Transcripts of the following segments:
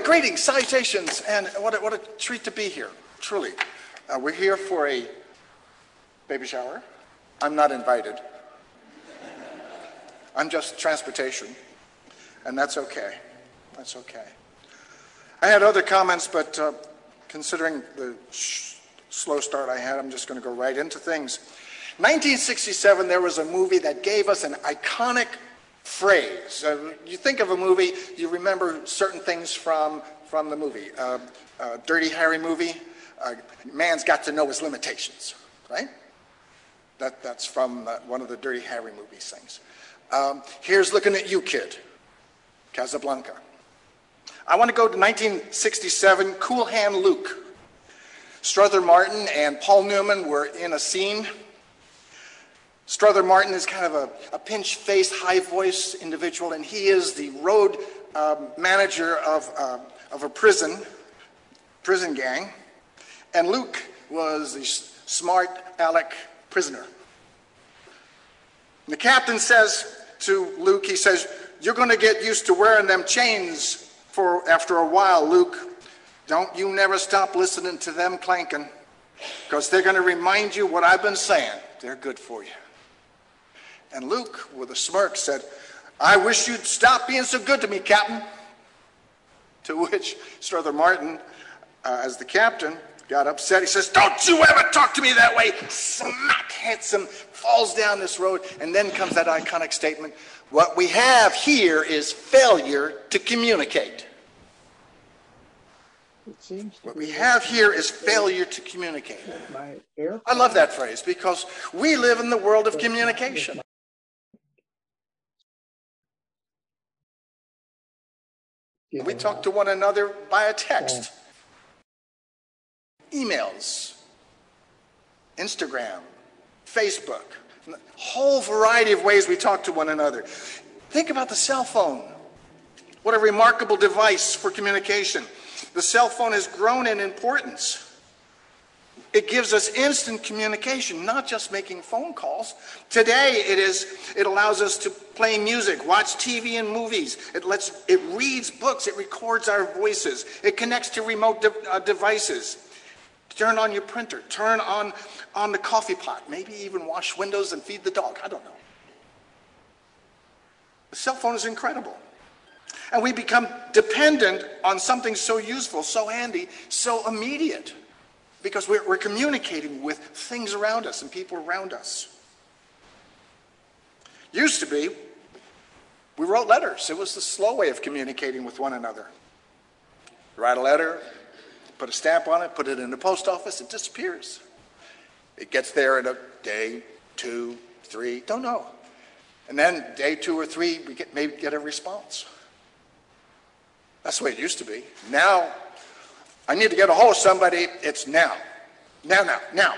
greetings, salutations, and what a treat to be here, truly. We're here for a baby shower. I'm not invited. I'm just transportation, and that's okay. That's okay. I had other comments, but considering the slow start I had, I'm just going to go right into things. 1967, there was a movie that gave us an iconic phrase. You think of a movie, you remember certain things from the movie. Dirty Harry movie, man's got to know his limitations, right? That's from one of the Dirty Harry movie things. Here's looking at you, kid. Casablanca. I want to go to 1967, Cool Hand Luke. Strother Martin and Paul Newman were in a scene. Strother Martin is kind of a pinch-faced, high-voiced individual, and he is the road manager of a prison gang. And Luke was the smart aleck prisoner. And the captain says to Luke, he says, "You're going to get used to wearing them chains after a while, Luke. Don't you never stop listening to them clanking, because they're going to remind you what I've been saying. They're good for you." And Luke, with a smirk, said, "I wish you'd stop being so good to me, Captain." To which Strother Martin, as the captain, got upset. He says, "Don't you ever talk to me that way." Smack hits him, falls down this road, and then comes that iconic statement, "What we have here is failure to communicate." What we have here is failure to communicate. I love that phrase because we live in the world of communication. We talk to one another via text, emails, Instagram, Facebook, a whole variety of ways we talk to one another. Think about the cell phone. What a remarkable device for communication. The cell phone has grown in importance. It gives us instant communication, not just making phone calls. Today, it allows us to play music, watch TV and movies. It reads books. It records our voices. It connects to remote devices. Turn on your printer. Turn on the coffee pot. Maybe even wash windows and feed the dog. I don't know. The cell phone is incredible. And we become dependent on something so useful, so handy, so immediate. Because we're communicating with things around us and people around us. Used to be, we wrote letters. It was the slow way of communicating with one another. Write a letter, put a stamp on it, put it in the post office, it disappears. It gets there in a day, 2, 3, don't know. And then day 2 or 3, we maybe get a response. That's the way it used to be. Now, I need to get a hold of somebody, it's now. Now.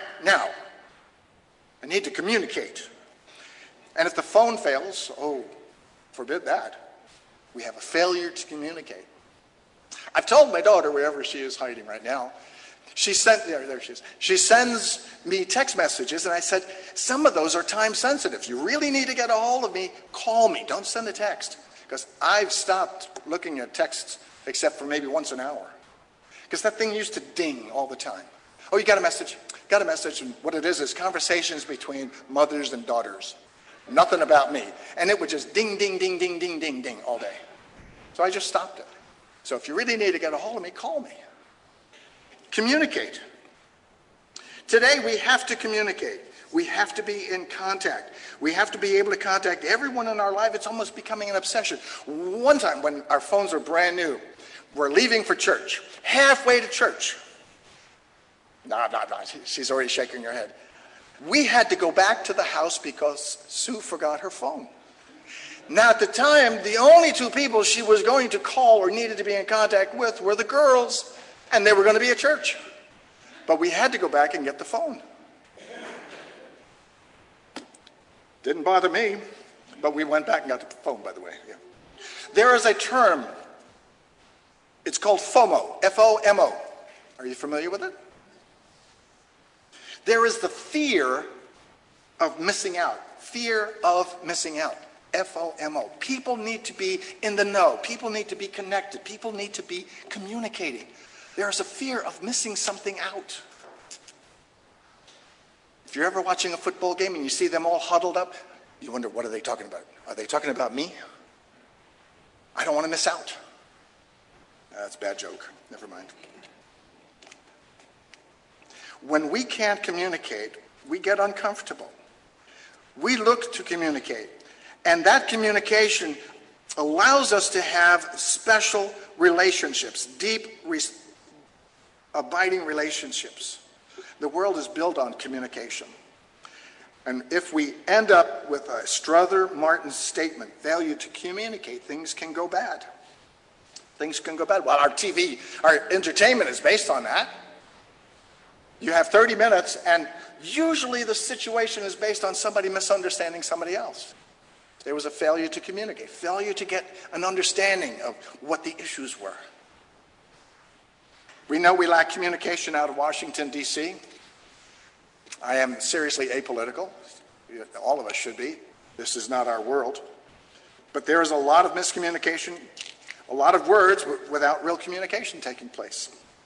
I need to communicate. And if the phone fails, oh, forbid that. We have a failure to communicate. I've told my daughter, wherever she is hiding right now, there she is. She sends me text messages, and I said, some of those are time sensitive. If you really need to get a hold of me, call me. Don't send a text. Because I've stopped looking at texts except for maybe once an hour. Because that thing used to ding all the time. Oh, you got a message? Got a message. And what it is conversations between mothers and daughters. Nothing about me. And it would just ding, ding, ding, ding, ding, ding, ding all day. So I just stopped it. So if you really need to get a hold of me, call me. Communicate. Today we have to communicate. We have to be in contact. We have to be able to contact everyone in our life. It's almost becoming an obsession. One time when our phones were brand new, we're leaving for church. Halfway to church. No, she's already shaking her head. We had to go back to the house because Sue forgot her phone. Now at the time, the only 2 people she was going to call or needed to be in contact with were the girls, and they were going to be at church. But we had to go back and get the phone. Didn't bother me, but we went back and got the phone, by the way. Yeah. There is a term. It's called FOMO, F-O-M-O. Are you familiar with it? There is the fear of missing out. Fear of missing out. FOMO. People need to be in the know. People need to be connected. People need to be communicating. There is a fear of missing something out. If you're ever watching a football game and you see them all huddled up, you wonder, what are they talking about? Are they talking about me? I don't want to miss out. That's a bad joke. Never mind. When we can't communicate, we get uncomfortable. We look to communicate. And that communication allows us to have special relationships, deep, abiding relationships. The world is built on communication. And if we end up with a Strother Martin statement, failure to communicate, things can go bad. Things can go bad. Well, our TV, our entertainment is based on that. You have 30 minutes, and usually the situation is based on somebody misunderstanding somebody else. There was a failure to communicate, failure to get an understanding of what the issues were. We know we lack communication out of Washington, D.C. I am seriously apolitical. All of us should be. This is not our world. But there is a lot of miscommunication, a lot of words without real communication taking place.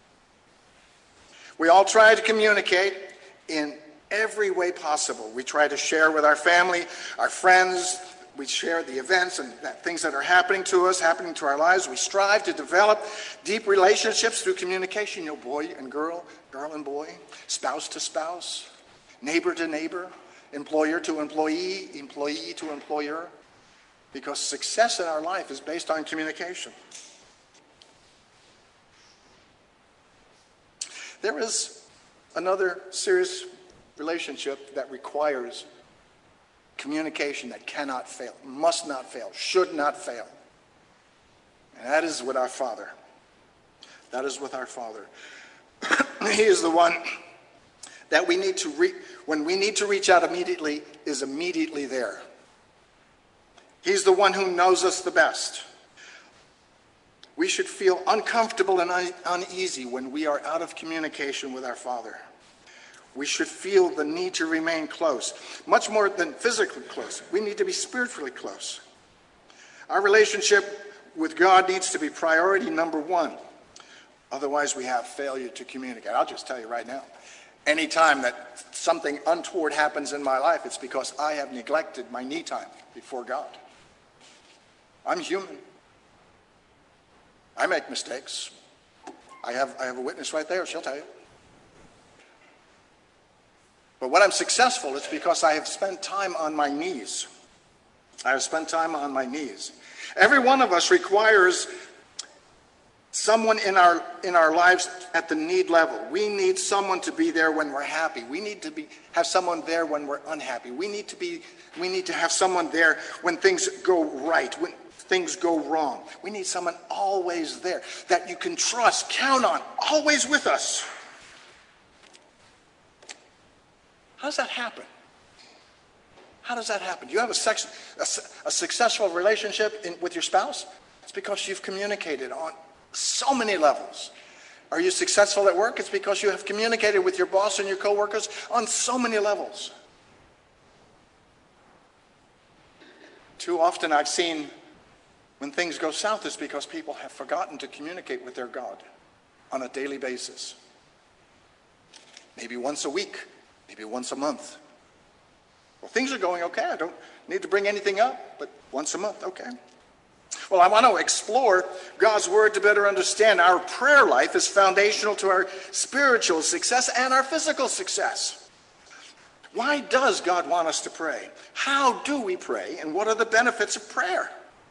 We all try to communicate in every way possible. We try to share with our family, our friends. We share the events and things that are happening to us, happening to our lives. We strive to develop deep relationships through communication, boy and girl and boy, spouse to spouse, neighbor to neighbor, employer to employee, employee to employer, because success in our life is based on communication. There is another serious relationship that requires communication that cannot fail, must not fail, should not fail. And that is with our Father. That is with our Father. He is the one that we need to when we need to reach out immediately, is immediately there. He's the one who knows us the best. We should feel uncomfortable and uneasy when we are out of communication with our Father. We should feel the need to remain close, much more than physically close. We need to be spiritually close. Our relationship with God needs to be priority number one. Otherwise, we have failure to communicate. I'll just tell you right now, anytime that something untoward happens in my life, it's because I have neglected my me time before God. I'm human. I make mistakes. I have a witness right there. She'll tell you. But when I'm successful, it's because I have spent time on my knees. I have spent time on my knees. Every one of us requires someone in our lives at the need level. We need someone to be there when we're happy. We need to have someone there when we're unhappy. We need to have someone there when things go right, when things go wrong. We need someone always there that you can trust, count on, always with us. How does that happen? How does that happen? Do you have a successful relationship with your spouse? It's because you've communicated on so many levels. Are you successful at work? It's because you have communicated with your boss and your coworkers on so many levels. Too often I've seen when things go south, it's because people have forgotten to communicate with their God on a daily basis. Maybe once a week, maybe once a month. Well, things are going okay. I don't need to bring anything up, but once a month, okay. Well, I want to explore God's Word to better understand our prayer life is foundational to our spiritual success and our physical success. Why does God want us to pray? How do we pray? And what are the benefits of prayer?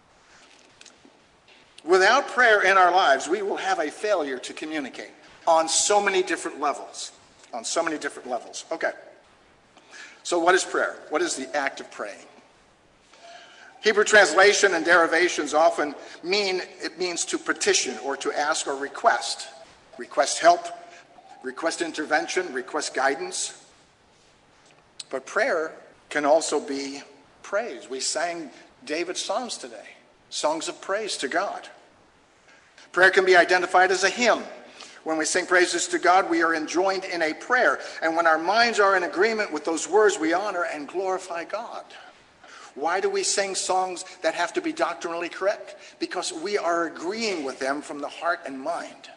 Without prayer in our lives, we will have a failure to communicate on so many different levels. On so many different levels. Okay. So what is prayer? What is the act of praying? Hebrew translation and derivations often means to petition or to ask or request. Request help, request intervention, request guidance. But prayer can also be praise. We sang David's Psalms today, songs of praise to God. Prayer can be identified as a hymn. When we sing praises to God, we are enjoined in a prayer. And when our minds are in agreement with those words, we honor and glorify God. Why do we sing songs that have to be doctrinally correct? Because we are agreeing with them from the heart and mind.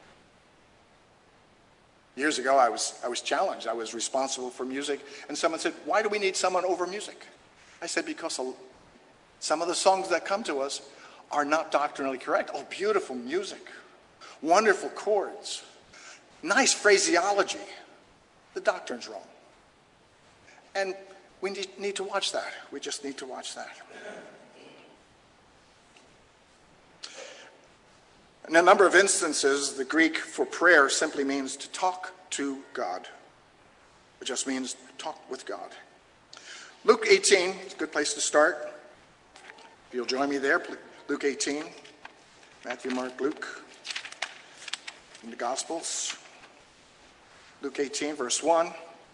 Years ago, I was challenged. I was responsible for music, and someone said, "Why do we need someone over music?" I said, "Because some of the songs that come to us are not doctrinally correct." Oh, beautiful music, wonderful chords, nice phraseology. The doctrine's wrong. And we need to watch that. We just need to watch that. In a number of instances, the Greek for prayer simply means to talk to God. It just means talk with God. Luke 18 is a good place to start. If you'll join me there, Luke 18, Matthew, Mark, Luke, in the Gospels. Luke 18, verse 1.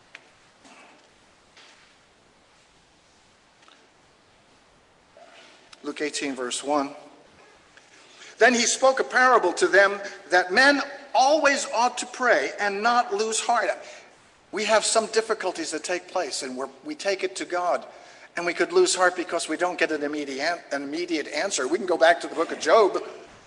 Luke 18, verse 1. Then he spoke a parable to them that men always ought to pray and not lose heart. We have some difficulties that take place, and we take it to God, and we could lose heart because we don't get an immediate answer. We can go back to the book of Job,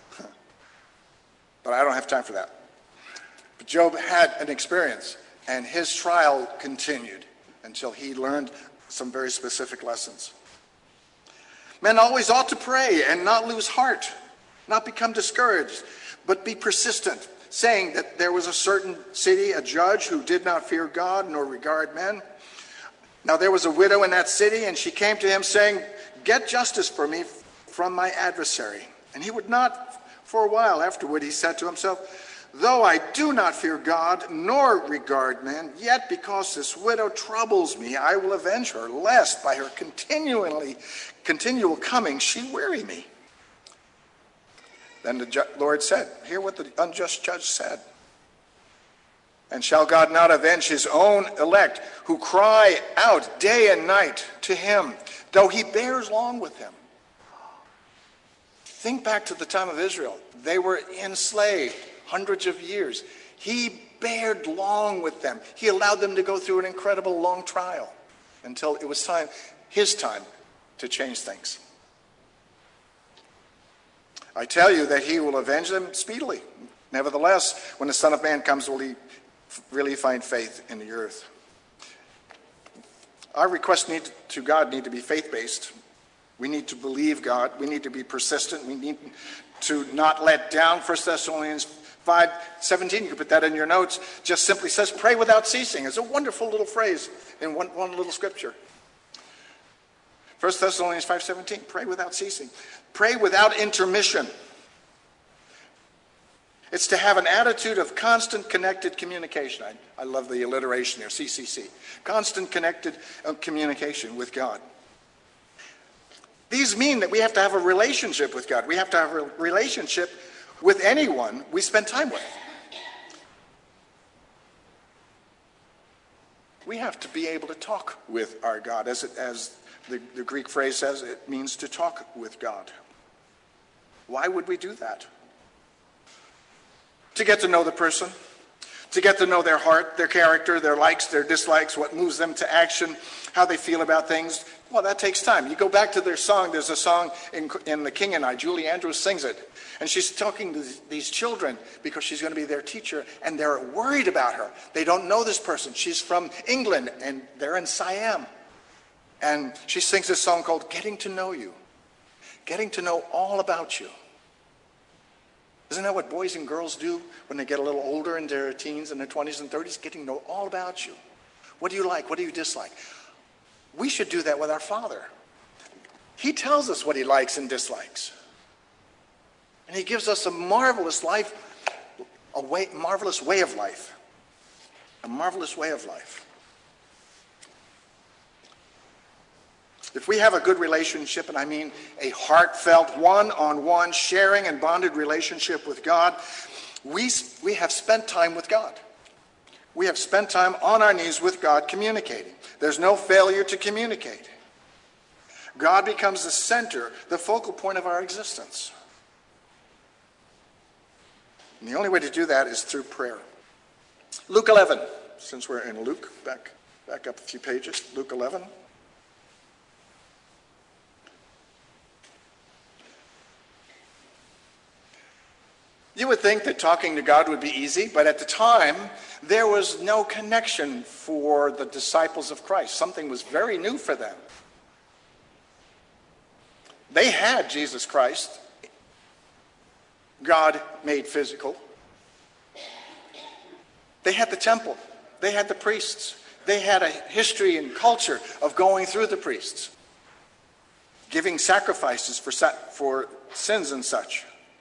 but I don't have time for that. But Job had an experience, and his trial continued until he learned some very specific lessons. Men always ought to pray and not lose heart, not become discouraged, but be persistent, saying that there was a certain city, a judge who did not fear God nor regard men. Now there was a widow in that city, and she came to him saying, "Get justice for me from my adversary." And he would not. For a while afterward he said to himself, "Though I do not fear God nor regard men, yet because this widow troubles me, I will avenge her, lest by her continual coming she weary me." Then the Lord said, hear what the unjust judge said. "And shall God not avenge his own elect, who cry out day and night to him, though he bears long with them?" Think back to the time of Israel. They were enslaved hundreds of years. He bared long with them. He allowed them to go through an incredible long trial until it was his time to change things. "I tell you that he will avenge them speedily. Nevertheless, when the Son of Man comes, will he really find faith in the earth?" Our requests to God need to be faith-based. We need to believe God. We need to be persistent. We need to not let down. 1 Thessalonians 5:17, you can put that in your notes, just simply says, "Pray without ceasing." It's a wonderful little phrase in one little scripture. 1 Thessalonians 5:17, pray without ceasing. Pray without intermission. It's to have an attitude of constant connected communication. I love the alliteration there, CCC. Constant connected communication with God. These mean that we have to have a relationship with God. We have to have a relationship with anyone we spend time with. We have to be able to talk with our God. As the Greek phrase says, it means to talk with God. Why would we do that? To get to know the person, to get to know their heart, their character, their likes, their dislikes, what moves them to action, how they feel about things. Well, that takes time. You go back to their song. There's a song in The King and I. Julie Andrews sings it. And she's talking to these children because she's going to be their teacher, and they're worried about her. They don't know this person. She's from England, and they're in Siam. And she sings this song called Getting to Know You. Getting to know all about you. Isn't that what boys and girls do when they get a little older in their teens and their 20s and 30s? Getting to know all about you. What do you like? What do you dislike? We should do that with our Father. He tells us what he likes and dislikes. And he gives us a marvelous life, marvelous way of life. A marvelous way of life. If we have a good relationship, and I mean a heartfelt, one-on-one, sharing and bonded relationship with God, we have spent time with God. We have spent time on our knees with God communicating. There's no failure to communicate. God becomes the center, the focal point of our existence. And the only way to do that is through prayer. Luke 11, since we're in Luke, back up a few pages, Luke 11. You would think that talking to God would be easy, but at the time, there was no connection for the disciples of Christ. Something was very new for them. They had Jesus Christ, God made physical. They had the temple. They had the priests. They had a history and culture of going through the priests, giving sacrifices for sins and such.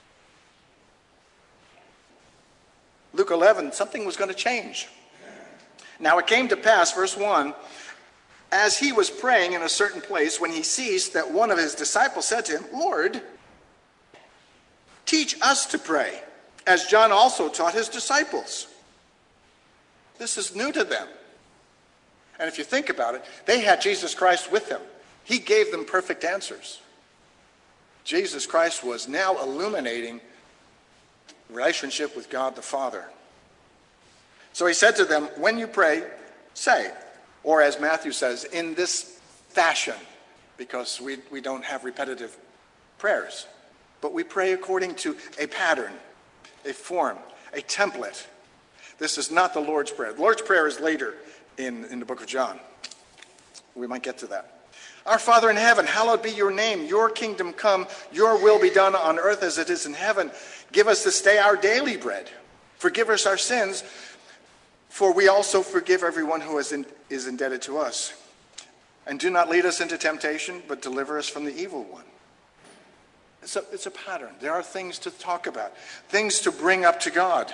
Luke 11, something was going to change. Now it came to pass, verse 1, as he was praying in a certain place, when he ceased, that one of his disciples said to him, Lord, teach us to pray, as John also taught his disciples. This is new to them. And if you think about it, they had Jesus Christ with them. He gave them perfect answers. Jesus Christ was now illuminating relationship with God the Father. So he said to them, when you pray, say, or as Matthew says, in this fashion, because we don't have repetitive prayers, but we pray according to a pattern, a form, a template. This is not the Lord's Prayer. The Lord's Prayer is later in the book of John. We might get to that. Our Father in heaven, hallowed be your name. Your kingdom come, your will be done on earth as it is in heaven. Give us this day our daily bread. Forgive us our sins, for we also forgive everyone who is indebted to us. And do not lead us into temptation, but deliver us from the evil one. It's a pattern. There are things to talk about, things to bring up to God.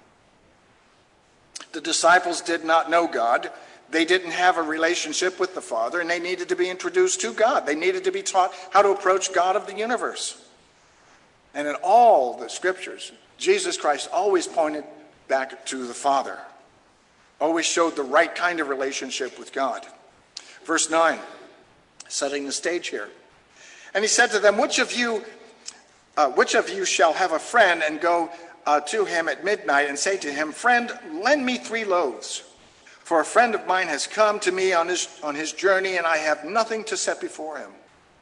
The disciples did not know God. They didn't have a relationship with the Father, and they needed to be introduced to God. They needed to be taught how to approach God of the universe. And in all the scriptures, Jesus Christ always pointed back to the Father, always showed the right kind of relationship with God. Verse 9, setting the stage here. And he said to them, which of you shall have a friend and go to him at midnight and say to him, friend, lend me 3 loaves. For a friend of mine has come to me on his journey, and I have nothing to set before him.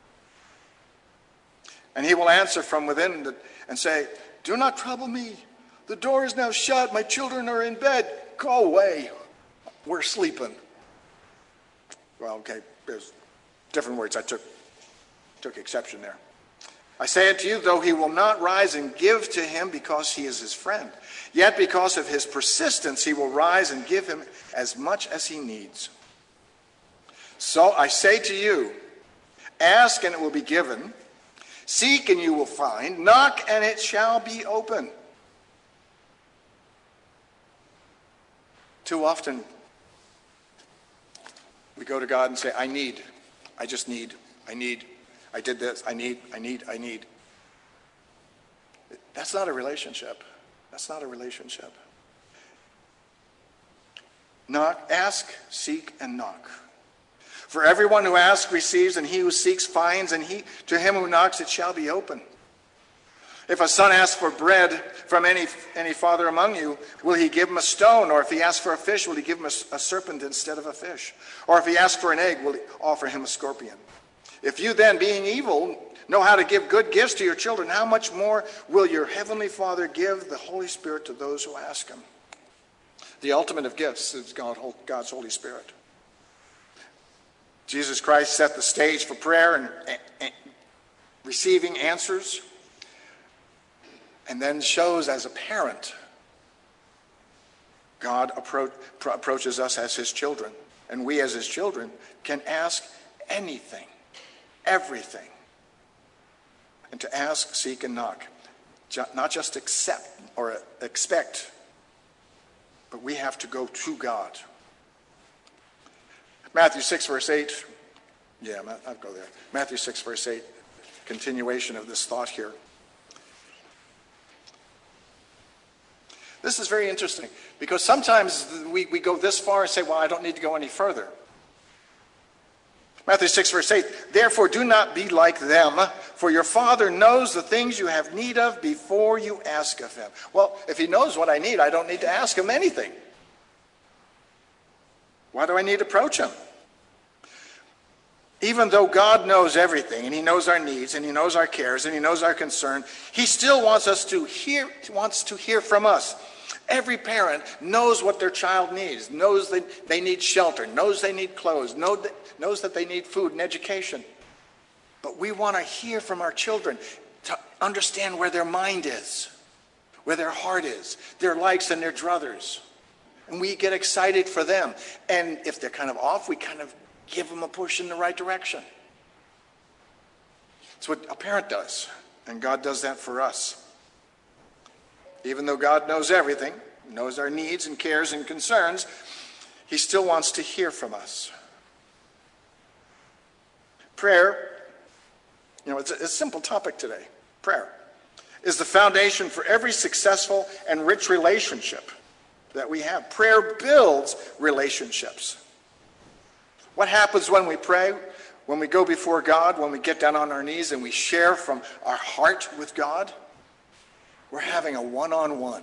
And he will answer from within and say, do not trouble me. The door is now shut. My children are in bed. Go away. We're sleeping. Well, okay, there's different words. I took exception there. I say unto you, though he will not rise and give to him because he is his friend, yet because of his persistence he will rise and give him as much as he needs. So I say to you, ask and it will be given, seek and you will find, knock and it shall be open. Too often we go to God and say, I need, I just need, I need. I did this, I need. That's not a relationship. That's not a relationship. Knock, ask, seek, and knock. For everyone who asks receives, and he who seeks finds, and to him who knocks it shall be open. If a son asks for bread from any father among you, will he give him a stone? Or if he asks for a fish, will he give him a serpent instead of a fish? Or if he asks for an egg, will he offer him a scorpion? If you then, being evil, know how to give good gifts to your children, how much more will your heavenly Father give the Holy Spirit to those who ask him? The ultimate of gifts is God's Holy Spirit. Jesus Christ set the stage for prayer and receiving answers, and then shows as a parent, God approaches us as his children, and we as his children can ask anything. Everything. And to ask, seek, and knock. Not just accept or expect, but we have to go to God. Matthew 6, verse 8. Yeah, I'll go there. Matthew 6, verse 8. Continuation of this thought here. This is very interesting because sometimes we go this far and say, well, I don't need to go any further. Matthew 6, verse 8, therefore do not be like them, for your Father knows the things you have need of before you ask of him. Well, if he knows what I need, I don't need to ask him anything. Why do I need to approach him? Even though God knows everything, and he knows our needs, and he knows our cares, and he knows our concern, he still wants to hear from us. Every parent knows what their child needs, knows that they need shelter, knows they need clothes, knows that they need food and education. But we want to hear from our children to understand where their mind is, where their heart is, their likes and their druthers. And we get excited for them. And if they're kind of off, we kind of give them a push in the right direction. It's what a parent does, and God does that for us. Even though God knows everything, knows our needs and cares and concerns, he still wants to hear from us. Prayer, it's a simple topic today. Prayer is the foundation for every successful and rich relationship that we have. Prayer builds relationships. What happens when we pray, when we go before God, when we get down on our knees and we share from our heart with God? We're having a one-on-one.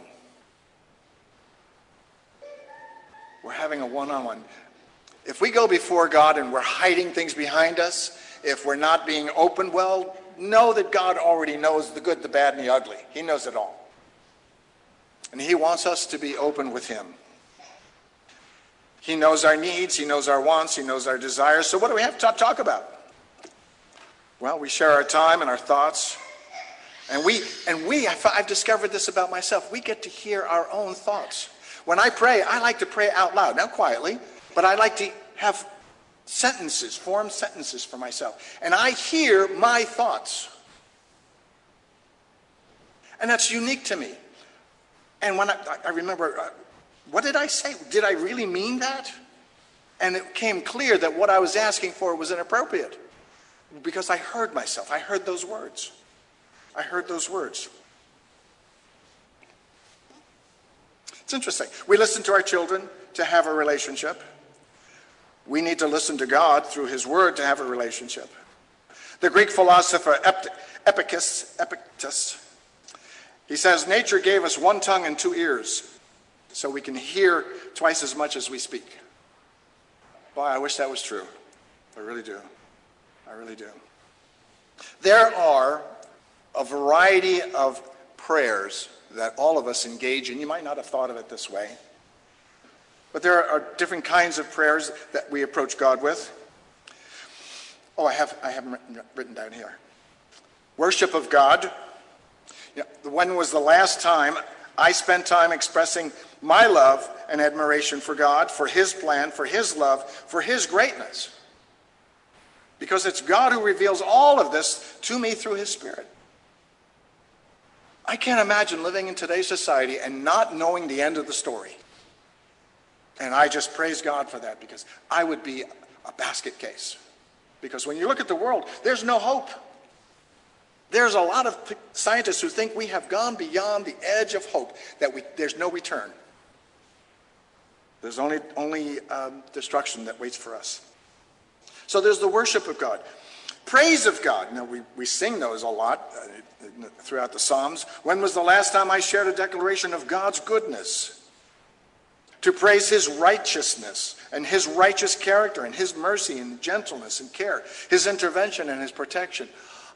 We're having a one-on-one. If we go before God and we're hiding things behind us, if we're not being open, well, know that God already knows the good, the bad, and the ugly. He knows it all. And he wants us to be open with him. He knows our needs, he knows our wants, he knows our desires. So what do we have to talk about? Well, we share our time and our thoughts. And I've discovered this about myself. We get to hear our own thoughts. When I pray, I like to pray out loud, not quietly, but I like to have form sentences for myself. And I hear my thoughts. And that's unique to me. And when I remember, what did I say? Did I really mean that? And it became clear that what I was asking for was inappropriate. Because I heard myself. I heard those words. I heard those words. It's interesting. We listen to our children to have a relationship. We need to listen to God through his word to have a relationship. The Greek philosopher Epictetus, he says, nature gave us one tongue and two ears, so we can hear twice as much as we speak. Boy, I wish that was true. I really do. I really do. There are a variety of prayers that all of us engage in. You might not have thought of it this way. But there are different kinds of prayers that we approach God with. Oh, I have them written down here. Worship of God. When was the last time I spent time expressing my love and admiration for God, for his plan, for his love, for his greatness? Because it's God who reveals all of this to me through his Spirit. I can't imagine living in today's society and not knowing the end of the story. And I just praise God for that, because I would be a basket case. Because when you look at the world, there's no hope. There's a lot of scientists who think we have gone beyond the edge of hope, that there's no return. There's only destruction that waits for us. So there's the worship of God. Praise of God. Now, we sing those a lot throughout the Psalms. When was the last time I shared a declaration of God's goodness? To praise his righteousness and his righteous character and his mercy and gentleness and care, his intervention and his protection.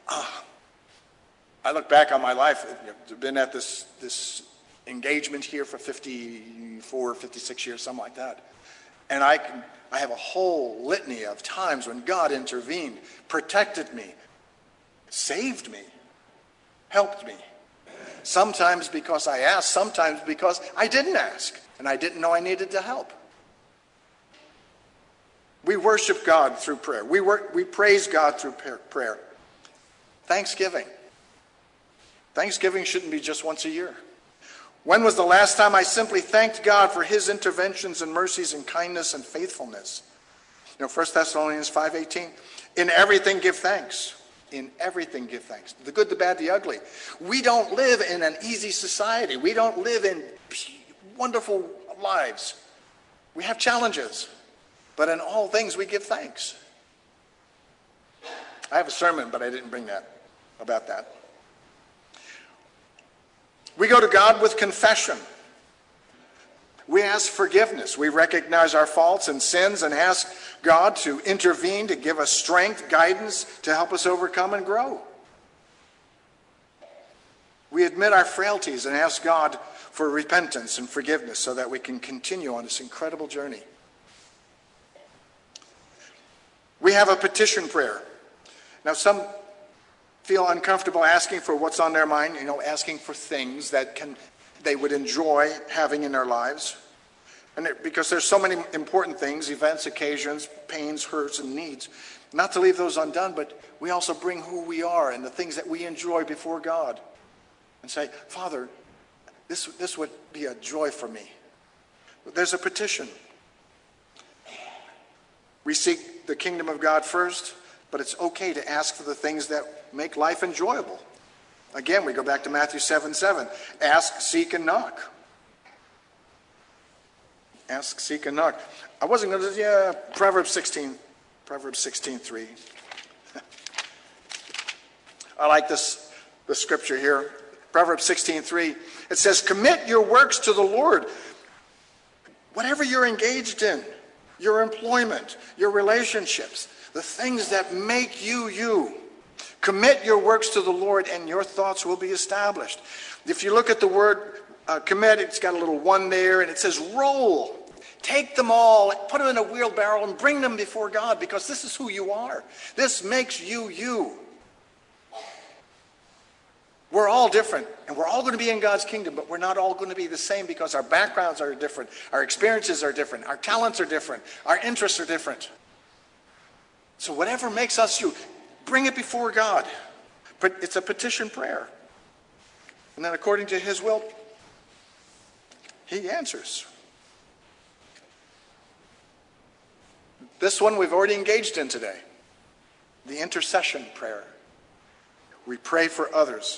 I look back on my life. I've been at this engagement here for 54, 56 years, something like that. And I have a whole litany of times when God intervened, protected me, saved me, helped me. Sometimes because I asked, sometimes because I didn't ask, and I didn't know I needed the help. We worship God through prayer. We praise God through prayer. Thanksgiving. Thanksgiving shouldn't be just once a year. When was the last time I simply thanked God for his interventions and mercies and kindness and faithfulness? 1 Thessalonians 5:18. In everything give thanks. In everything give thanks. The good, the bad, the ugly. We don't live in an easy society. We don't live in wonderful lives. We have challenges. But in all things we give thanks. I have a sermon, but I didn't bring about that. We go to God with confession. We ask forgiveness. We recognize our faults and sins and ask God to intervene, to give us strength, guidance, to help us overcome and grow. We admit our frailties and ask God for repentance and forgiveness so that we can continue on this incredible journey. We have a petition prayer. Now, some feel uncomfortable asking for what's on their mind, asking for things that they would enjoy having in their lives. And because there's so many important things, events, occasions, pains, hurts, and needs, not to leave those undone, but we also bring who we are and the things that we enjoy before God and say, Father, this would be a joy for me. There's a petition. We seek the kingdom of God first, but it's okay to ask for the things that make life enjoyable. Again, we go back to Matthew 7:7. Ask, seek, and knock. Ask, seek, and knock. I wasn't going to, Proverbs 16:3. I like the scripture here. Proverbs 16:3. It says, commit your works to the Lord. Whatever you're engaged in, your employment, your relationships, the things that make you you. Commit your works to the Lord and your thoughts will be established. If you look at the word commit, it's got a little one there and it says roll. Take them all, put them in a wheelbarrow and bring them before God because this is who you are. This makes you you. We're all different and we're all going to be in God's kingdom, but we're not all going to be the same because our backgrounds are different, our experiences are different, our talents are different, our interests are different. So whatever makes us you, bring it before God. But it's a petition prayer. And then according to his will, he answers. This one we've already engaged in today. The intercession prayer. We pray for others.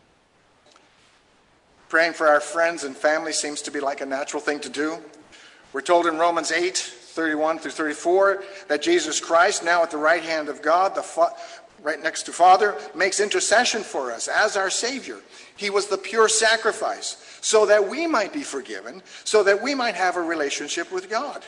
Praying for our friends and family seems to be like a natural thing to do. We're told in Romans 8:31 through 34 that Jesus Christ, now at the right hand of God, right next to Father, makes intercession for us as our Savior. He was the pure sacrifice so that we might be forgiven, so that we might have a relationship with God.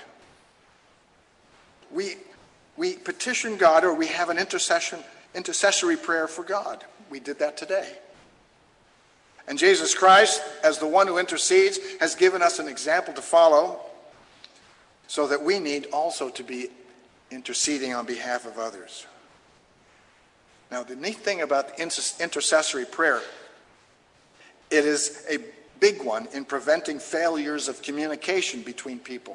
We petition God, or we have an intercessory prayer for God. We did that today. And Jesus Christ, as the one who intercedes, has given us an example to follow so that we need also to be interceding on behalf of others. Now, the neat thing about the intercessory prayer, it is a big one in preventing failures of communication between people.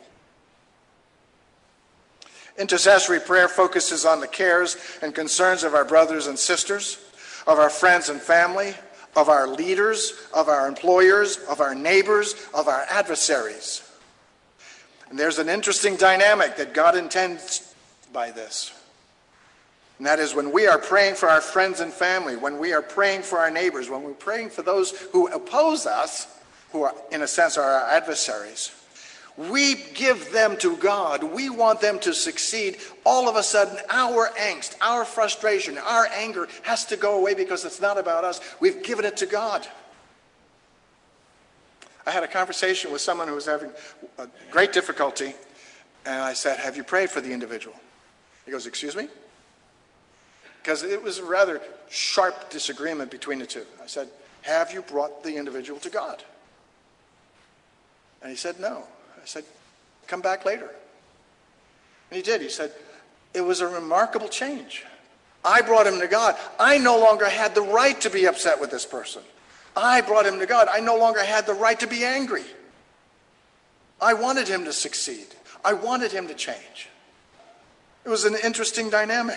Intercessory prayer focuses on the cares and concerns of our brothers and sisters, of our friends and family, of our leaders, of our employers, of our neighbors, of our adversaries. And there's an interesting dynamic that God intends by this. And that is when we are praying for our friends and family, when we are praying for our neighbors, when we're praying for those who oppose us, who are, in a sense, are our adversaries, we give them to God. We want them to succeed. All of a sudden, our angst, our frustration, our anger has to go away because it's not about us. We've given it to God. I had a conversation with someone who was having a great difficulty, and I said, have you prayed for the individual? He goes, excuse me? Because it was a rather sharp disagreement between the two. I said, have you brought the individual to God? And he said, no. I said, come back later. And he did. He said, it was a remarkable change. I brought him to God. I no longer had the right to be upset with this person. I brought him to God. I no longer had the right to be angry. I wanted him to succeed. I wanted him to change. It was an interesting dynamic.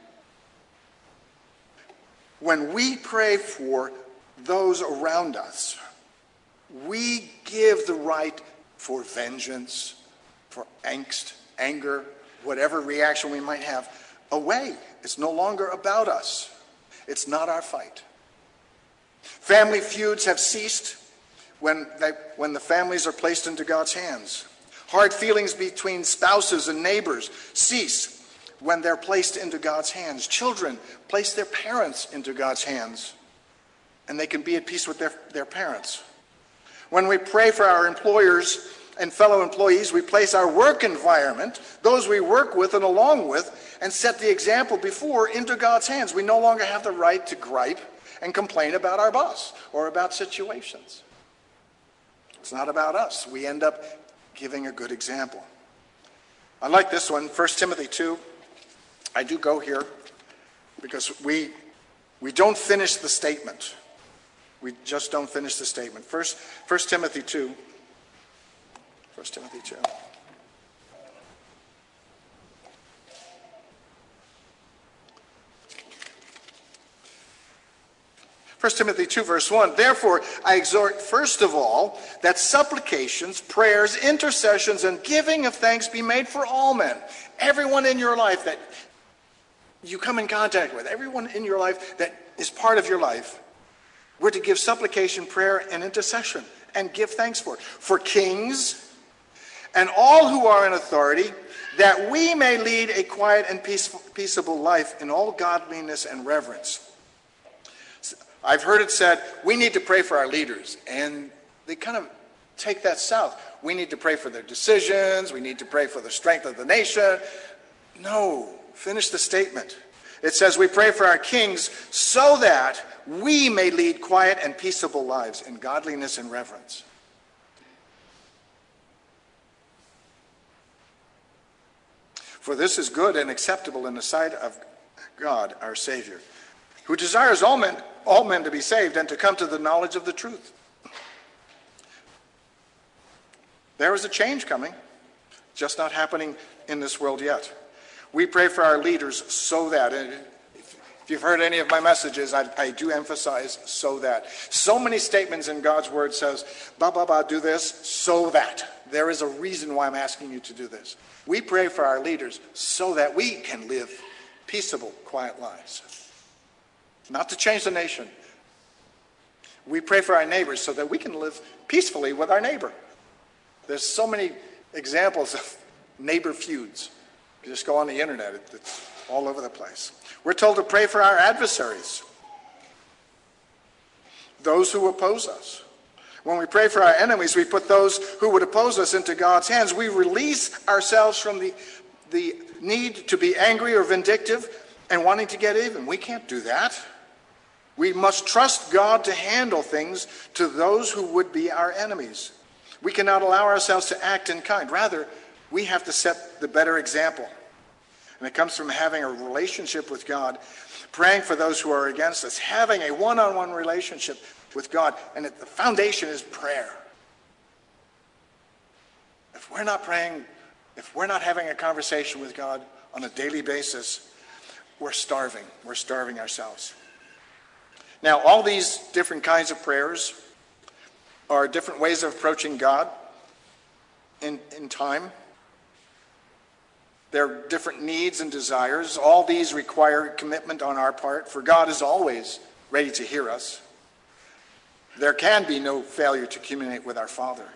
When we pray for those around us, we give the right for vengeance, for angst, anger, whatever reaction we might have, away. It's no longer about us. It's not our fight. Family feuds have ceased when the families are placed into God's hands. Hard feelings between spouses and neighbors cease when they're placed into God's hands. Children place their parents into God's hands, and they can be at peace with their parents. When we pray for our employers, and fellow employees, we place our work environment, those we work with and along with, and set the example before into God's hands. We no longer have the right to gripe and complain about our boss or about situations. It's not about us. We end up giving a good example. I like this one, 1 Timothy 2. I do go here because we don't finish the statement. We just don't finish the statement. 1 Timothy 2. 1 Timothy 2. First Timothy 2, verse 1, therefore I exhort first of all that supplications, prayers, intercessions, and giving of thanks be made for all men. Everyone in your life that you come in contact with, everyone in your life that is part of your life, we're to give supplication, prayer, and intercession, and give thanks for kings and all who are in authority, that we may lead a quiet and peaceable life in all godliness and reverence. I've heard it said, we need to pray for our leaders, and they kind of take that south. We need to pray for their decisions. We need to pray for the strength of the nation. No, finish the statement. It says we pray for our kings so that we may lead quiet and peaceable lives in godliness and reverence. For this is good and acceptable in the sight of God, our Savior, who desires all men to be saved and to come to the knowledge of the truth. There is a change coming, just not happening in this world yet. We pray for our leaders so that, and if you've heard any of my messages, I do emphasize so that. So many statements in God's word says, do this, so that. There is a reason why I'm asking you to do this. We pray for our leaders so that we can live peaceable, quiet lives. Not to change the nation. We pray for our neighbors so that we can live peacefully with our neighbor. There's so many examples of neighbor feuds. You just go on the internet, it's all over the place. We're told to pray for our adversaries, those who oppose us. When we pray for our enemies, we put those who would oppose us into God's hands. We release ourselves from the need to be angry or vindictive and wanting to get even. We can't do that. We must trust God to handle things to those who would be our enemies. We cannot allow ourselves to act in kind. Rather, we have to set the better example. And it comes from having a relationship with God, praying for those who are against us, having a one-on-one relationship with God. And the foundation is prayer. If we're not praying, if we're not having a conversation with God on a daily basis, we're starving. We're starving ourselves. Now, all these different kinds of prayers are different ways of approaching God in time. There are different needs and desires. All these require commitment on our part, for God is always ready to hear us. There can be no failure to communicate with our Father.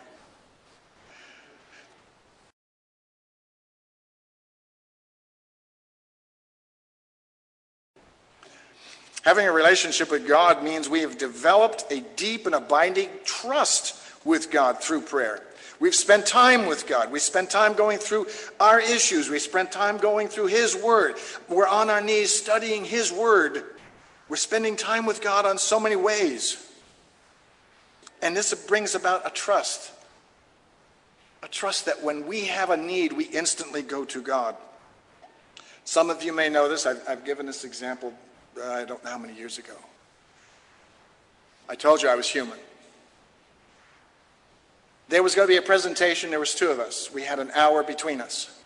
Having a relationship with God means we have developed a deep and abiding trust with God through prayer. We've spent time with God. We spend time going through our issues. We spend time going through His Word. We're on our knees studying His Word. We're spending time with God on so many ways. And this brings about a trust. A trust that when we have a need, we instantly go to God. Some of you may know this. I've given this example I don't know how many years ago. I told you I was human. There was going to be a presentation. There was two of us. We had an hour between us.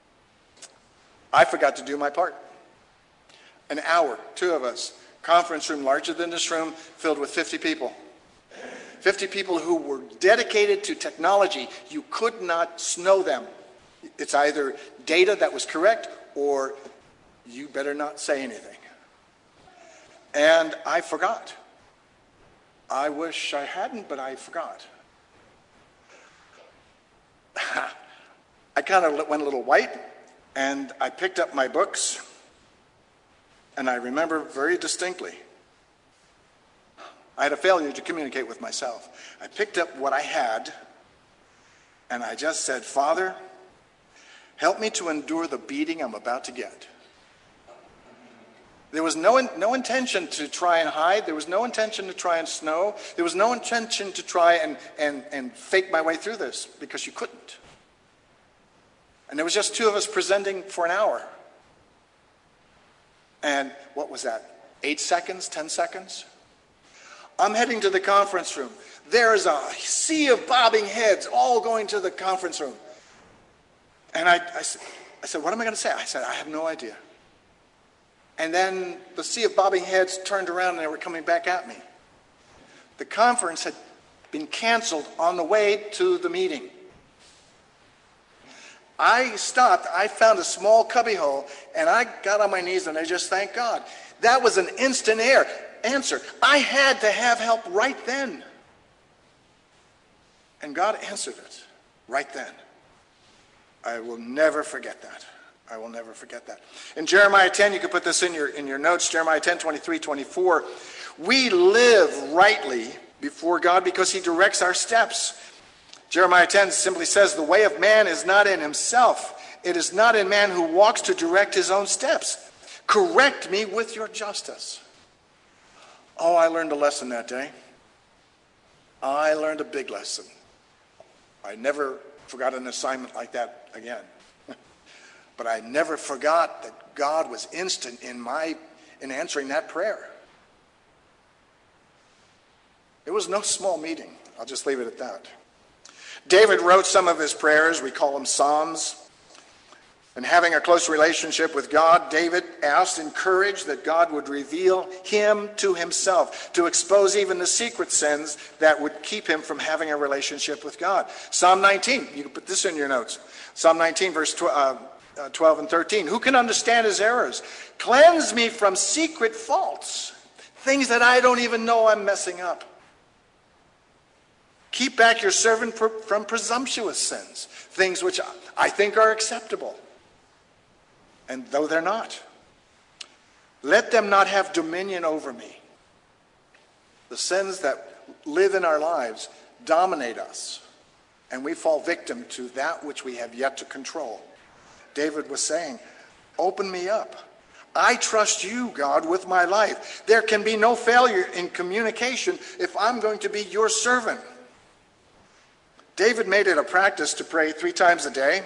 I forgot to do my part. An hour, two of us. Conference room larger than this room, filled with 50 people. 50 people who were dedicated to technology. You could not snow them. It's either data that was correct or you better not say anything. And I forgot. I wish I hadn't, but I forgot. I kind of went a little white, and I picked up my books, and I remember very distinctly, I had a failure to communicate with myself. I picked up what I had, And I just said, Father, help me to endure the beating I'm about to get. There was no intention to try and hide. There was no intention to try and snow. There was no intention to try and fake my way through this, because you couldn't. And there was just two of us presenting for an hour. And what was that? 8 seconds, 10 seconds? I'm heading to the conference room. There's a sea of bobbing heads all going to the conference room. And I said, what am I going to say? I said, I have no idea. And then the sea of bobbing heads turned around and they were coming back at me. The conference had been canceled on the way to the meeting. I stopped, I found a small cubbyhole, and I got on my knees and I just thanked God. That was an instant answer. I had to have help right then. And God answered it right then. I will never forget that. I will never forget that. In Jeremiah 10, you can put this in your notes, Jeremiah 10, 23, 24. We live rightly before God because he directs our steps. Jeremiah 10 simply says, the way of man is not in himself. It is not in man who walks to direct his own steps. Correct me with your justice. Oh, I learned a lesson that day. I learned a big lesson. I never forgot an assignment like that again. But I never forgot that God was instant in answering that prayer. It was no small meeting. I'll just leave it at that. David wrote some of his prayers. We call them Psalms. And having a close relationship with God, David asked, encouraged that God would reveal him to himself, to expose even the secret sins that would keep him from having a relationship with God. Psalm 19, you can put this in your notes. Psalm 19, verse 12 and 13. Who can understand his errors? Cleanse me from secret faults, things that I don't even know I'm messing up. Keep back your servant from presumptuous sins, things which I think are acceptable, and though they're not. Let them not have dominion over me. The sins that live in our lives dominate us, and we fall victim to that which we have yet to control. David was saying, open me up. I trust you, God, with my life. There can be no failure in communication if I'm going to be your servant. David made it a practice to pray 3 times a day.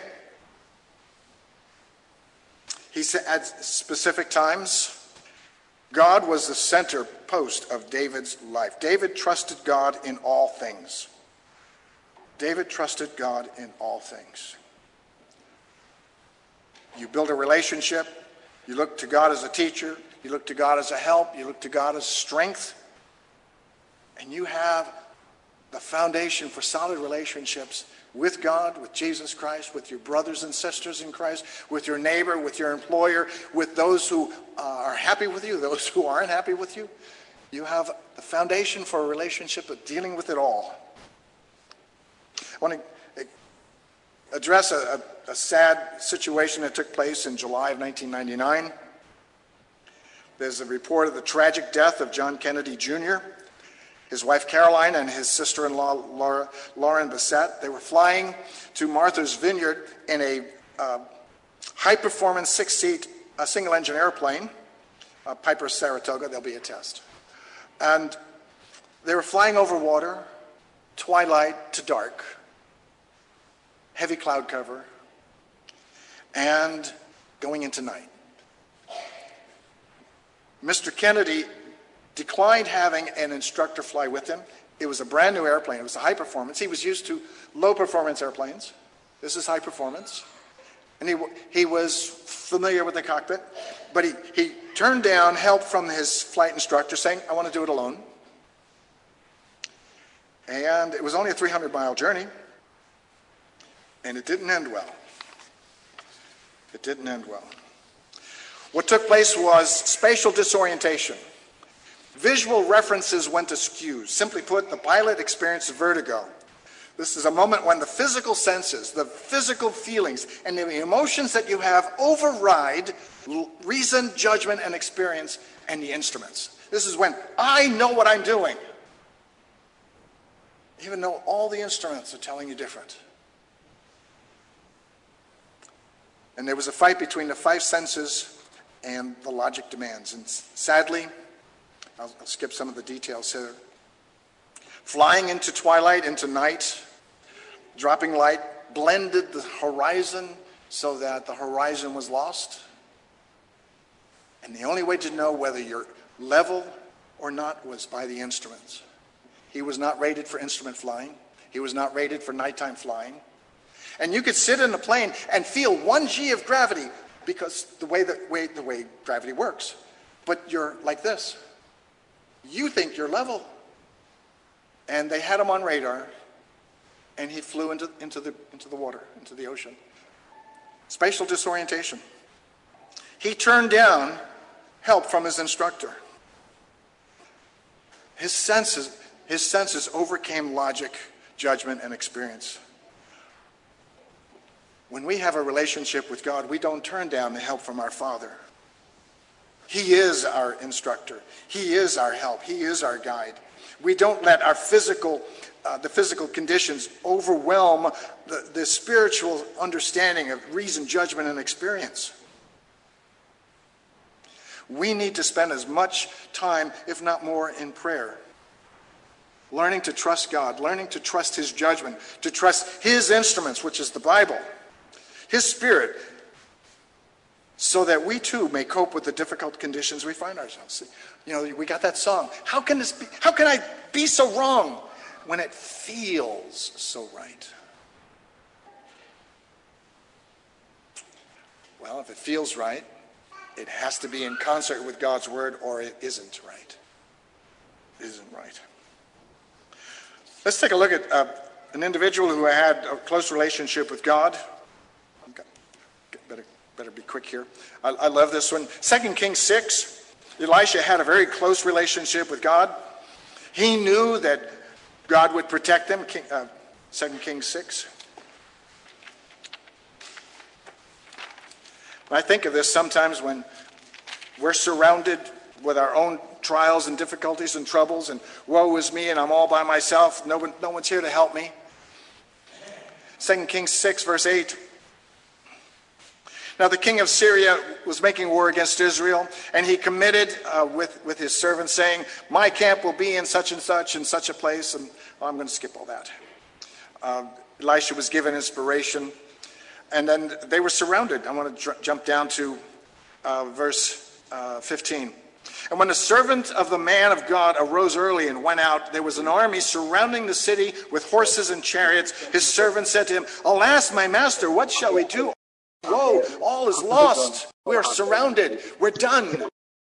He said at specific times. God was the center post of David's life. David trusted God in all things. David trusted God in all things. You build a relationship. You look to God as a teacher. You look to God as a help. You look to God as strength. And you have the foundation for solid relationships with God, with Jesus Christ, with your brothers and sisters in Christ, with your neighbor, with your employer, with those who are happy with you, those who aren't happy with you. You have the foundation for a relationship of dealing with it all. I want to address a sad situation that took place in July of 1999. There's a report of the tragic death of John Kennedy Jr., his wife Caroline, and his sister-in-law Lauren Bassett. They were flying to Martha's Vineyard in a high-performance 6-seat single-engine airplane, Piper Saratoga. There'll be a test. And they were flying over water, twilight to dark, heavy cloud cover, and going into night. Mr. Kennedy declined having an instructor fly with him. It was a brand new airplane. It was a high performance. He was used to low performance airplanes. This is high performance. And he was familiar with the cockpit, but he turned down help from his flight instructor saying, I want to do it alone. And it was only a 300-mile journey, and it didn't end well. It didn't end well. What took place was spatial disorientation. Visual references went askew. Simply put, the pilot experienced vertigo. This is a moment when the physical senses, the physical feelings, and the emotions that you have override reason, judgment, and experience, and the instruments. This is when I know what I'm doing, even though all the instruments are telling you different. And there was a fight between the five senses and the logic demands. And sadly, I'll skip some of the details here. Flying into twilight, into night, dropping light, blended the horizon so that the horizon was lost. And the only way to know whether you're level or not was by the instruments. He was not rated for instrument flying. He was not rated for nighttime flying. And you could sit in a plane and feel 1 G of gravity because the way gravity works. But you're like this. You think you're level. And they had him on radar, and he flew into the water, into the ocean. Spatial disorientation. He turned down help from his instructor. His senses overcame logic, judgment, and experience. When we have a relationship with God, we don't turn down the help from our Father. He is our instructor. He is our help. He is our guide. We don't let our the physical conditions overwhelm the spiritual understanding of reason, judgment, and experience. We need to spend as much time, if not more, in prayer. Learning to trust God, learning to trust His judgment, to trust His instruments, which is the Bible, His Spirit, so that we too may cope with the difficult conditions we find ourselves. You know, we got that song. How can I be so wrong when it feels so right? Well, if it feels right, it has to be in concert with God's word, or it isn't right. It isn't right. Let's take a look at an individual who had a close relationship with God. Better be quick here. I love this one. 2 Kings 6. Elisha had a very close relationship with God. He knew that God would protect them. 2 Kings 6. I think of this sometimes when we're surrounded with our own trials and difficulties and troubles, and woe is me, and I'm all by myself. No one's here to help me. 2 Kings 6, verse 8. Now the king of Syria was making war against Israel, and he committed with his servants, saying, my camp will be in such a place. And I'm going to skip all that. Elisha was given inspiration, and then they were surrounded. I want to jump down to verse 15. And when the servant of the man of God arose early and went out, there was an army surrounding the city with horses and chariots. His servant said to him, alas, my master, what shall we do? Whoa, all is lost. We are surrounded. We're done.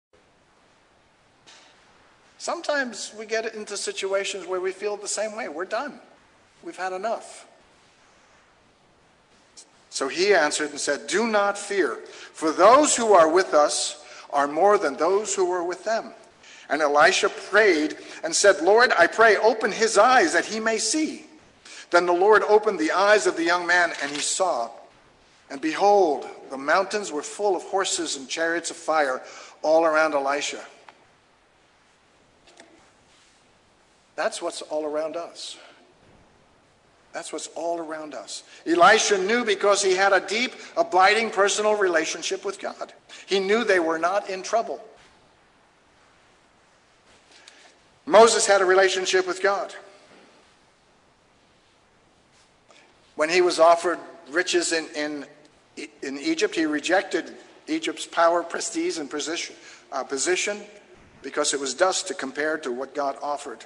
Sometimes we get into situations where we feel the same way. We're done. We've had enough. So he answered and said, do not fear, for those who are with us are more than those who were with them. And Elisha prayed and said, Lord, I pray, open his eyes that he may see. Then the Lord opened the eyes of the young man, and he saw. And behold, the mountains were full of horses and chariots of fire all around Elisha. That's what's all around us. That's what's all around us. Elisha knew because he had a deep, abiding personal relationship with God. He knew they were not in trouble. Moses had a relationship with God. When he was offered riches in Egypt, he rejected Egypt's power, prestige, and position because it was dust to compare to what God offered.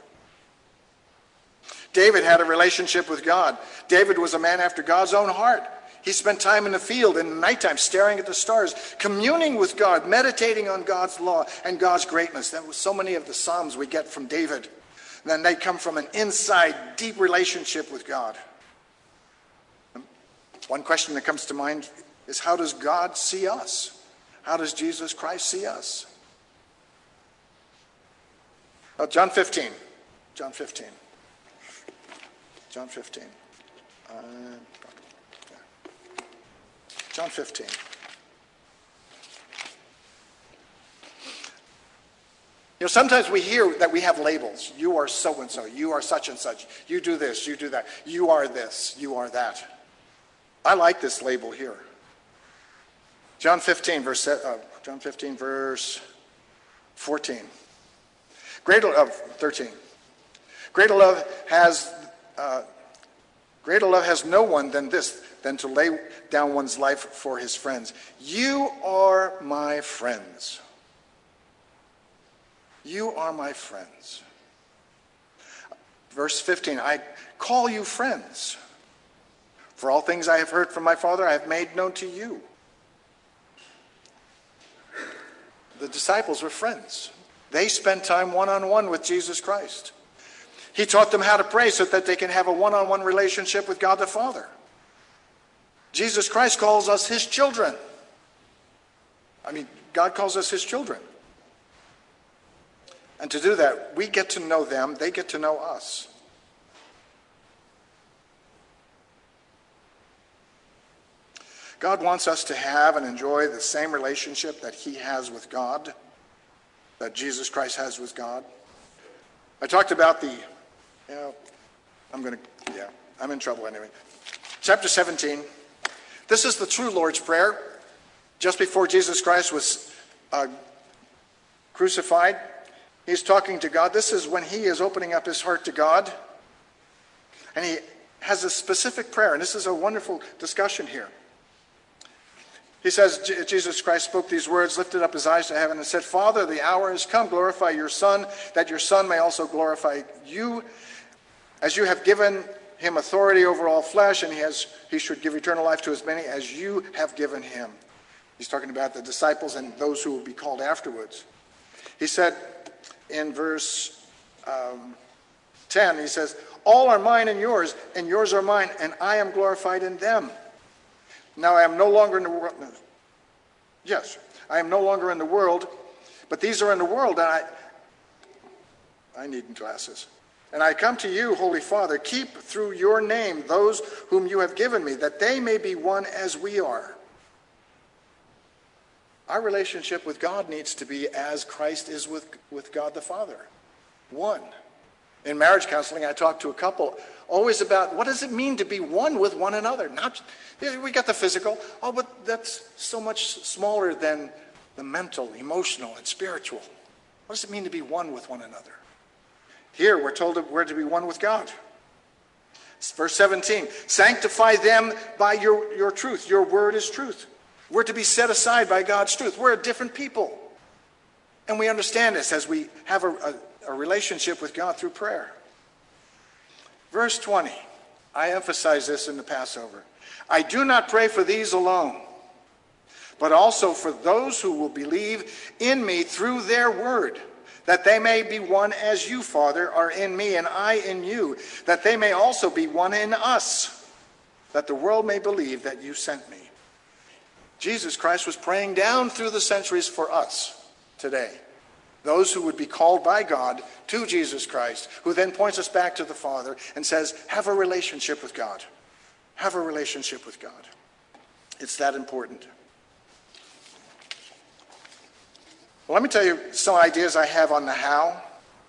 David had a relationship with God. David was a man after God's own heart. He spent time in the field in the nighttime staring at the stars, communing with God, meditating on God's law and God's greatness. That was so many of the Psalms we get from David. And then they come from an inside, deep relationship with God. One question that comes to mind is, how does God see us? How does Jesus Christ see us? Oh, John 15. John 15. John 15. John 15. You know, sometimes we hear that we have labels. You are so-and-so. You are such and such. You do this. You do that. You are this. You are that. I like this label here. John 15, verse 14. Greater 13. Greater love has no one than this, than to lay down one's life for his friends. You are my friends. You are my friends. Verse 15, I call you friends. For all things I have heard from my Father, I have made known to you. The disciples were friends. They spent time one-on-one with Jesus Christ. He taught them how to pray so that they can have a one-on-one relationship with God the Father. Jesus Christ calls us his children. God calls us his children. And to do that, we get to know them, they get to know us. God wants us to have and enjoy the same relationship that he has with God, that Jesus Christ has with God. I talked about I'm in trouble anyway. Chapter 17. This is the true Lord's Prayer. Just before Jesus Christ was crucified, he's talking to God. This is when he is opening up his heart to God. And he has a specific prayer, and this is a wonderful discussion here. He says, Jesus Christ spoke these words, lifted up his eyes to heaven, and said, Father, the hour has come. Glorify your Son, that your Son may also glorify you, as you have given him authority over all flesh, and he should give eternal life to as many as you have given him. He's talking about the disciples and those who will be called afterwards. He said in verse 10, he says, all are mine and yours are mine, and I am glorified in them. Now I am no longer in the world. Yes, I am no longer in the world, but these are in the world, and I need glasses. And I come to you, Holy Father, keep through your name those whom you have given me, that they may be one as we are. Our relationship with God needs to be as Christ is with God the Father. One. In marriage counseling, I talk to a couple always about what does it mean to be one with one another. We got the physical, but that's so much smaller than the mental, emotional, and spiritual. What does it mean to be one with one another? Here, we're told that we're to be one with God. Verse 17, sanctify them by your truth. Your word is truth. We're to be set aside by God's truth. We're a different people. And we understand this as we have a relationship with God through prayer. Verse 20, I emphasize this in the Passover. I do not pray for these alone, but also for those who will believe in me through their word, that they may be one as you, Father, are in me and I in you, that they may also be one in us, that the world may believe that you sent me. Jesus Christ was praying down through the centuries for us today. Those who would be called by God to Jesus Christ, who then points us back to the Father and says, have a relationship with God. Have a relationship with God. It's that important. Well, let me tell you some ideas I have on the how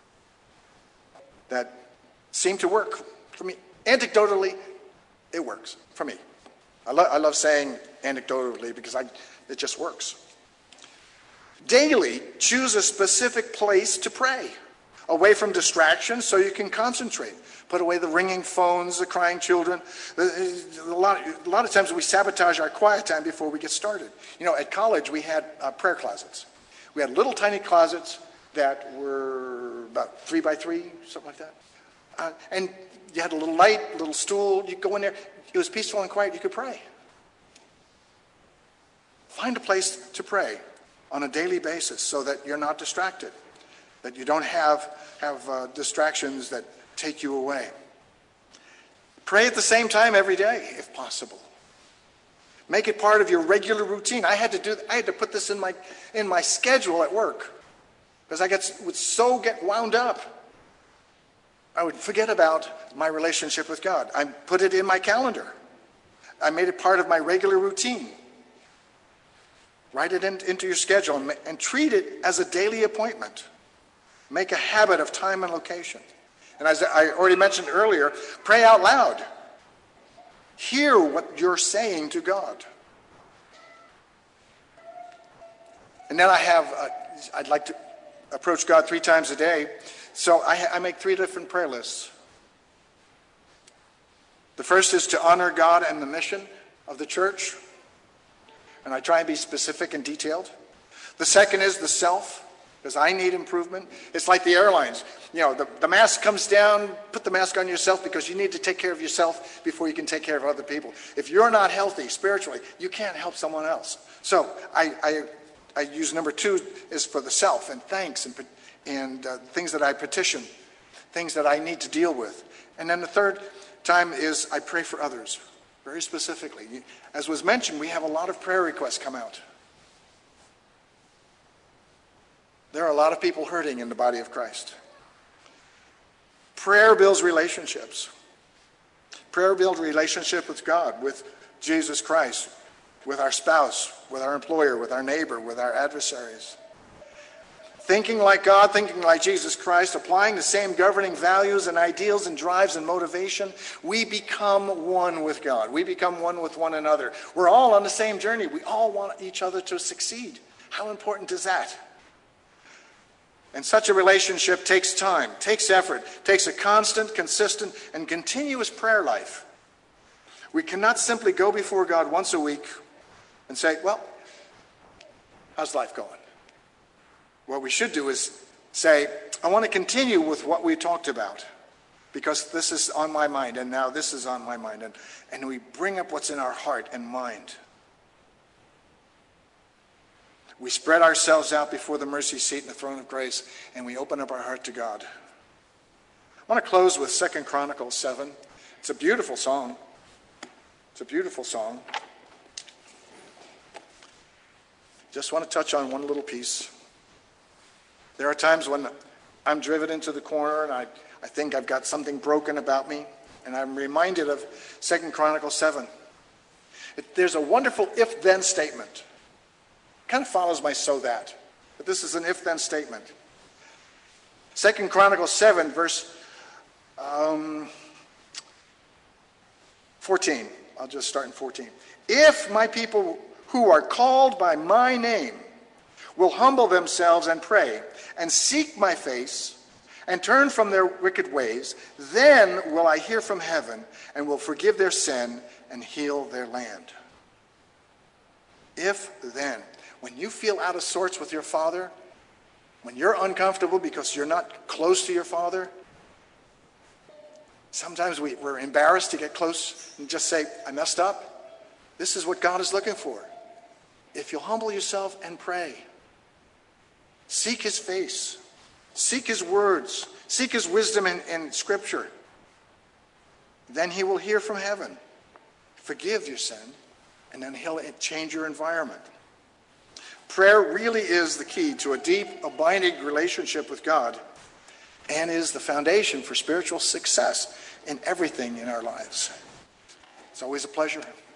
that seem to work for me. Anecdotally, it works for me. I love saying anecdotally because it just works. Daily, choose a specific place to pray, away from distractions so you can concentrate. Put away the ringing phones, the crying children. A lot of times we sabotage our quiet time before we get started. At college we had prayer closets. We had little tiny closets that were about 3 by 3, something like that. And you had a little light, a little stool. You go in there. It was peaceful and quiet. You could pray. Find a place to pray on a daily basis so that you're not distracted, that you don't have distractions that take you away. Pray at the same time every day, if possible. Make it part of your regular routine. I had to put this in my schedule at work because I would get wound up. I would forget about my relationship with God. I put it in my calendar. I made it part of my regular routine. Write it into your schedule and treat it as a daily appointment. Make a habit of time and location. And as I already mentioned earlier, pray out loud. Hear what you're saying to God. And then I'd like to approach God 3 times a day. So I make 3 different prayer lists. The first is to honor God and the mission of the church. And I try and be specific and detailed. The second is the self, because I need improvement. It's like the airlines. You know, the mask comes down, put the mask on yourself because you need to take care of yourself before you can take care of other people. If you're not healthy spiritually, you can't help someone else. So I use number 2 is for the self and thanks and things that I petition, things that I need to deal with. And then the third time is I pray for others, very specifically. As was mentioned, we have a lot of prayer requests come out. There are a lot of people hurting in the body of Christ. Prayer builds relationships. Prayer builds relationship with God, with Jesus Christ, with our spouse, with our employer, with our neighbor, with our adversaries. Thinking like God, thinking like Jesus Christ, applying the same governing values and ideals and drives and motivation, we become one with God. We become one with one another. We're all on the same journey. We all want each other to succeed. How important is that? And such a relationship takes time, takes effort, takes a constant, consistent, and continuous prayer life. We cannot simply go before God once a week and say, well, how's life going? What we should do is say, I want to continue with what we talked about because this is on my mind and now this is on my mind. And we bring up what's in our heart and mind. We spread ourselves out before the mercy seat and the throne of grace, and we open up our heart to God. I want to close with 2 Chronicles 7. It's a beautiful song. It's a beautiful song. Just want to touch on one little piece. There are times when I'm driven into the corner and I think I've got something broken about me, and I'm reminded of 2 Chronicles 7. There's a wonderful if-then statement. Kind of follows my so that. But this is an if-then statement. 2 Chronicles 7, verse 14. I'll just start in 14. If my people who are called by my name will humble themselves and pray and seek my face and turn from their wicked ways, then will I hear from heaven and will forgive their sin and heal their land. If then. When you feel out of sorts with your Father, when you're uncomfortable because you're not close to your Father, sometimes we're embarrassed to get close and just say, I messed up. This is what God is looking for. If you'll humble yourself and pray, seek his face, seek his words, seek his wisdom in Scripture, then he will hear from heaven, forgive your sin, and then he'll change your environment. Prayer really is the key to a deep, abiding relationship with God and is the foundation for spiritual success in everything in our lives. It's always a pleasure.